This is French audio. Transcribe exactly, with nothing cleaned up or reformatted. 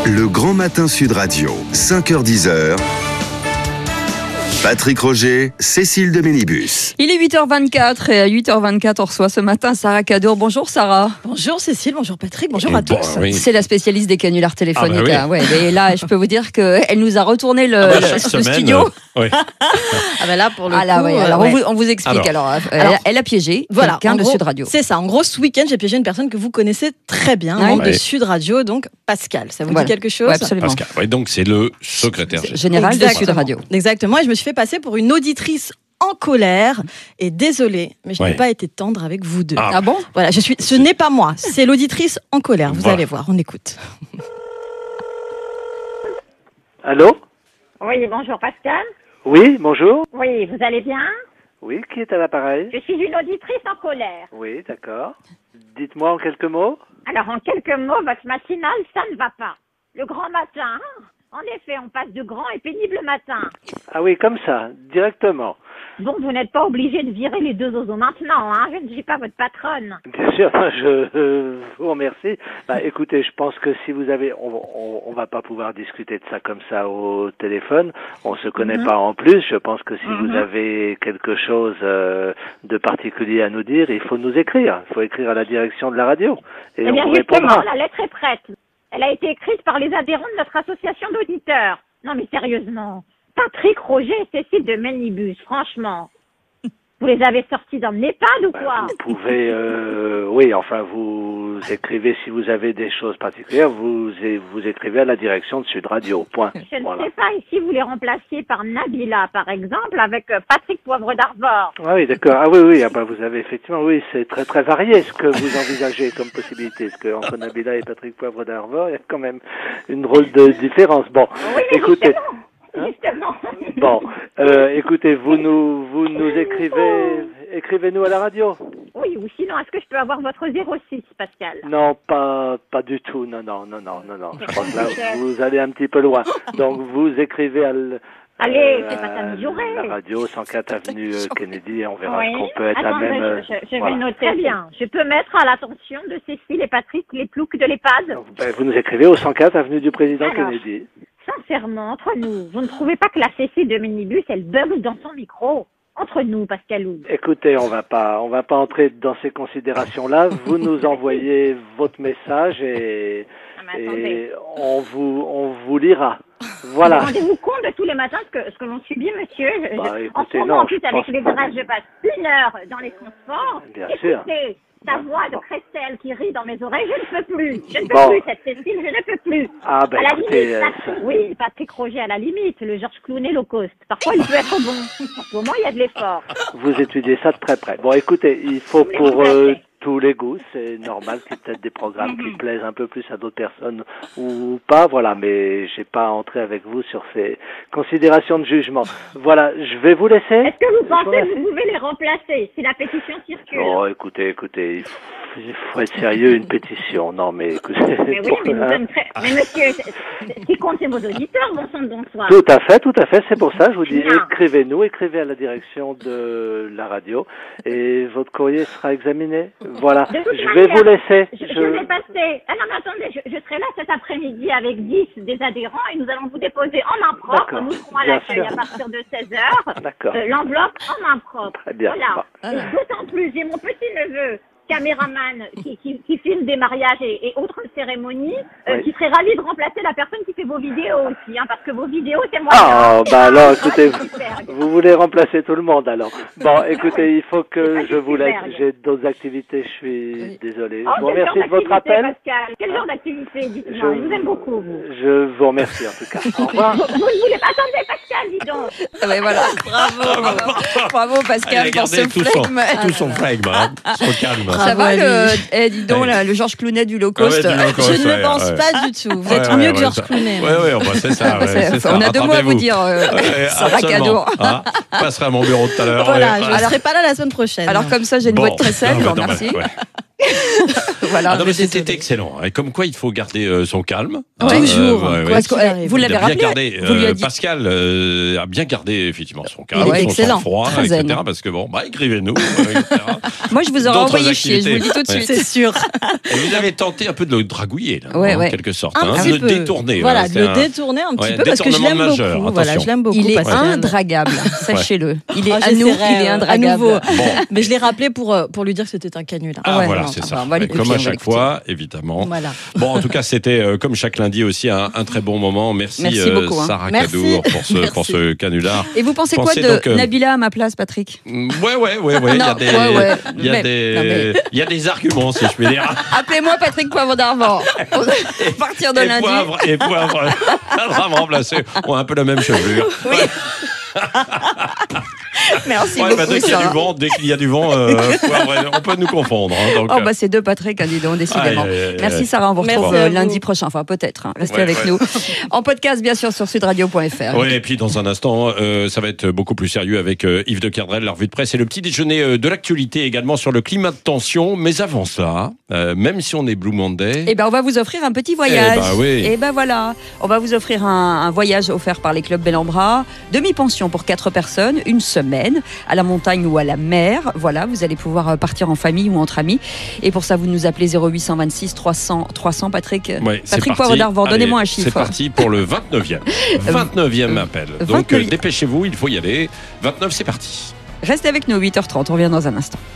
Le Grand Matin Sud Radio, cinq heures dix. Patrick Roger, Cécile de Ménibus. Il est huit heures vingt-quatre et à huit heures vingt-quatre, on reçoit ce matin Sarah Cadour. Bonjour Sarah. Bonjour Cécile, bonjour Patrick, bonjour Et à bon, tous. oui. C'est la spécialiste des canulars téléphoniques. Ah bah oui. hein, ouais. Et là, je peux vous dire qu'elle nous a retourné le, Ah bah, le- chaque le semaine, studio. euh, oui. Ah ben là pour le Ah là, coup, ouais. euh, Alors, ouais. on, vous, on vous explique. Alors, Alors. elle, Alors, elle a piégé Voilà, quelqu'un en de gros, Sud Radio. C'est ça. En gros, ce week-end, j'ai piégé une personne que vous connaissez très bien, Ouais. membre de Ouais. Sud Radio, donc Pascal. Ça vous Voilà. dit quelque chose? Ouais, absolument. Pascal, oui, donc c'est le secrétaire général. Général de Exactement. Sud Radio. Exactement. Et je me suis fait passer pour une auditrice en colère. Et désolée, mais je Ouais. n'ai pas été tendre avec vous deux. Ah. Ah bon? Voilà, je suis. Ce n'est pas moi. C'est l'auditrice en colère. Vous Voilà. allez voir. On écoute. Allô? Oui, bonjour Pascal. Oui, bonjour. Oui, vous allez bien? Oui, qui est à l'appareil? Je suis une auditrice en colère. Oui, d'accord. Dites-moi en quelques mots. Alors, en quelques mots, votre matinale, ça ne va pas. Le grand matin, en effet, on passe de grand et pénible matin. Ah oui, comme ça, directement. Donc, vous n'êtes pas obligé de virer les deux oiseaux maintenant, hein. Je ne suis pas votre patronne. Bien sûr, je euh, vous remercie. Bah, écoutez, je pense que si vous avez, on, on, on va pas pouvoir discuter de ça comme ça au téléphone. On se connaît Mhm. pas en plus. Je pense que si Mhm. vous avez quelque chose euh, de particulier à nous dire, il faut nous écrire. Il faut écrire à la direction de la radio et Eh on bien, vous justement, répondra. la lettre est prête. Elle a été écrite par les adhérents de notre association d'auditeurs. Non, mais sérieusement, Patrick Roger et Cécile de Ménibus, franchement. Vous les avez sortis d'un EHPAD ou Ben, quoi? vous pouvez, euh, oui, enfin, vous écrivez si vous avez des choses particulières, vous é- vous écrivez à la direction de Sud Radio. Point. Je ne Voilà. sais pas, ici vous les remplaciez par Nabila, par exemple, avec euh, Patrick Poivre d'Arvor. Ah oui, d'accord. Ah oui, oui. Ah ben, vous avez effectivement, oui, c'est très très varié ce que vous envisagez comme possibilité. Parce que entre Nabila et Patrick Poivre d'Arvor, il y a quand même une drôle de différence. Bon, Oui, mais écoutez. justement, Hein justement. Bon, euh, écoutez, vous nous vous nous écrivez, écrivez-nous à la radio. Oui, ou sinon, est-ce que je peux avoir votre zéro six, Pascal? Non, pas, pas du tout. Non, non, non, non, non, non. Je crois que là, vous allez un petit peu loin. Donc, vous écrivez à, l- Allez, euh, c'est pas à s'améliorer. la radio cent quatre avenue euh, Kennedy et on verra Oui. qu'on peut être à Attendez, même. euh, je, je- je voilà. vais noter. Très bien. Je peux mettre à l'attention de Cécile et Patrick les ploucs de l'EHPAD? Donc, ben, vous nous écrivez au cent quatre avenue du président Alors. Kennedy. Sincèrement, entre nous, vous ne trouvez pas que la Cécile de Ménibus, elle bug dans son micro? Entre nous, Pascalou. Écoutez, on va pas, on va pas entrer dans ces considérations-là. Vous nous envoyez votre message et, Ah, mais attendez. et on vous, on vous lira. Voilà. Rendez-vous compte de tous les matins ce que, ce que l'on subit, monsieur. Je- Bah, je- écoutez, en ce moment, non, en plus, je avec pense les pas. grèves, je passe une heure dans les transports. Bien Écoutez, sûr. ta voix de Christelle qui rit dans mes oreilles, je ne peux plus. Je ne peux Bon. plus, cette Cécile, je ne peux plus. Ah, ben, à la écoutez, limite, euh, Patrick- ça- oui, Patrick Roger à la limite, le Georges Clooney low cost. Parfois, il peut être bon. En ce moment, il y a de l'effort. Vous étudiez ça de très près. Bon, écoutez, il faut Oui, pour tout à euh, fait. tous les goûts, c'est normal qu'il y ait peut-être des programmes qui Mhm. plaisent un peu plus à d'autres personnes ou pas, voilà, mais j'ai pas à entrer avec vous sur ces considérations de jugement. Voilà, je vais vous laisser. Est-ce que vous Je pensez remercie. que vous pouvez les remplacer si la pétition circule? Oh, écoutez, écoutez, il faut, il faut être sérieux, une pétition. Non, mais écoutez. Mais oui, mais nous hein. sommes très... Mais monsieur, c'est- c'est- ce qui compte, c'est vos auditeurs, bon sang de bonsoir. Tout à fait, tout à fait. C'est pour ça, je vous dis, Bien. écrivez-nous, écrivez à la direction de la radio et votre courrier sera examiné. Voilà. De toute Je vais manière, vous laisser. Je, Je- je vais passer. Ah non, mais attendez, je, je serai là cet après-midi avec dix des adhérents et nous allons vous déposer en main propre. D'accord. Nous serons à Bien l'accueil sûr. à partir de seize heures. D'accord. Euh, L'enveloppe en main propre. Très bien. Voilà. Bon. Et d'autant plus, j'ai mon petit-neveu, caméraman, qui, qui, qui filme des mariages et, et autres cérémonies, euh, Oui. qui serait ravi de remplacer la personne qui fait vos vidéos aussi, hein, parce que vos vidéos, c'est moi. Ah, bah alors, Ouais, écoutez, c'est super. vous voulez remplacer tout le monde alors. Bon, écoutez, il faut C'est pas que je du vous laisse. Spielberg. J'ai d'autres activités, je suis désolé. Oh, Je vous quel genre remercie de votre d'activité, appel. Pascal? Quel genre d'activité, dites-moi. Je- Je vous aime beaucoup, vous. Je vous remercie en tout cas. Au revoir. Vous, vous ne voulez pas attendre, Pascal, dis donc. Ah ouais, voilà. Bravo. Bravo Pascal Elle a pour ce gardé tout son, flegme. tout son flegme, hein, son calme. Ça Bravo va à le, lui. eh, dis donc, Ouais. là, le Georges Clooney du low Ah ouais, cost. du low cost. Je ne ouais, le pense ouais. pas du tout. Vous Ouais, êtes ouais, mieux ouais, que Georges ça- Clooney. Ouais, ouais, bah, c'est ça. ouais, C'est- c'est ça. on a deux mots à vous Rattrapez-vous. dire, euh, Ouais, Sarah absolument. Cadour. Ah, je passerai à mon bureau tout à l'heure. Voilà, ouais. je ne serai pas là la semaine prochaine. Alors comme ça, j'ai une Bon. voix de crécelle, Ah, je vous bah, non, remercie. mais, ouais. Voilà. Ah non, mais c'était désolé. excellent. Et comme quoi, il faut garder euh, son calme. Ouais. Hein, Toujours. ouais, ouais. Quoi Parce que, qu'il euh, arrive. vous Il l'avez a bien rappelé. gardé, Vous lui euh, avez dit. Pascal euh, a bien gardé effectivement son calme, Il est son excellent. sang-froid, Très et cetera. zen. Parce que bon, bah, écrivez-nous, euh, et cetera. Moi, je vous aurais D'autres envoyé chier, je vous le dis tout de activités. suite. C'est sûr. Ah, Et vous avez tenté un peu de le dragouiller, là, Ouais, en ouais. quelque sorte, Un hein, petit de peu. détourner. Voilà, ouais, de c'était le un- détourner un petit ouais, peu parce que je l'aime détournement beaucoup. majeur, Voilà, attention. je l'aime beaucoup. Il est Pascal. indragable, sachez-le. Il est Ah, à nous, j'essaierai, il est euh, indragable. à nouveau. Bon. Mais je l'ai rappelé pour, euh, pour lui dire que c'était un canular. Ah Ouais, voilà, non, c'est enfin, ça. on va l'écouter, Comme on à va chaque l'écouter. fois, évidemment. Voilà. Bon, en tout cas, c'était euh, comme chaque lundi aussi un, un très bon moment. Merci, Merci euh, beaucoup, hein. Sarah Merci. Kadour pour ce, Merci. pour ce canular. Et vous pensez Pensez quoi de donc, euh, Nabila à ma place, Patrick? Mm, Ouais, ouais, ouais, ouais. Il y a Non, des, ouais, ouais. il y a Mais- des, non, mais- il y a des arguments, si je puis dire. Appelez-moi Patrick Poivre d'Arvor. À partir de et lundi. poivre, et poivre, ça va me remplacer. On a un peu la même chevelure. Oui. Merci Ouais, beaucoup, bah, dès qu'il y a Sarah. du vent, dès qu'il y a du vent, euh, poivre, on peut nous confondre. Hein, donc, Oh bah c'est deux Patrick, hein, dis donc, décidément. Aïe, aïe, aïe, Merci aïe. Sarah, on vous Merci retrouve à euh, vous. lundi prochain, enfin peut-être, hein. Restez Ouais, avec ouais. nous. En podcast bien sûr sur sudradio point f r. Oui, et puis dans un instant, euh, ça va être beaucoup plus sérieux avec euh, Yves de Kerdrel, la revue de presse et le petit déjeuner euh, de l'actualité également sur le climat de tension. Mais avant ça, euh, même si on est Blue Monday, Eh ben on va vous offrir un petit voyage. Eh ben oui. Et ben voilà, on va vous offrir un, un voyage offert par les clubs Bel-en-Bras, demi-pension pour quatre personnes, une semaine, à la montagne ou à la mer. Voilà, vous allez pouvoir partir en famille ou entre amis. Et pour ça, vous nous appelez zéro huit cent vingt-six trois cents trois cents, Patrick. ouais, c'est Patrick parti. Poivre d'Arvor, Allez, donnez-moi un chiffre. C'est parti pour le vingt-neuvième. vingt-neuvième appel. Donc euh, vingt-neuvième. dépêchez-vous, il faut y aller. vingt-neuf, c'est parti. Restez avec nous, huit heures trente, on revient dans un instant.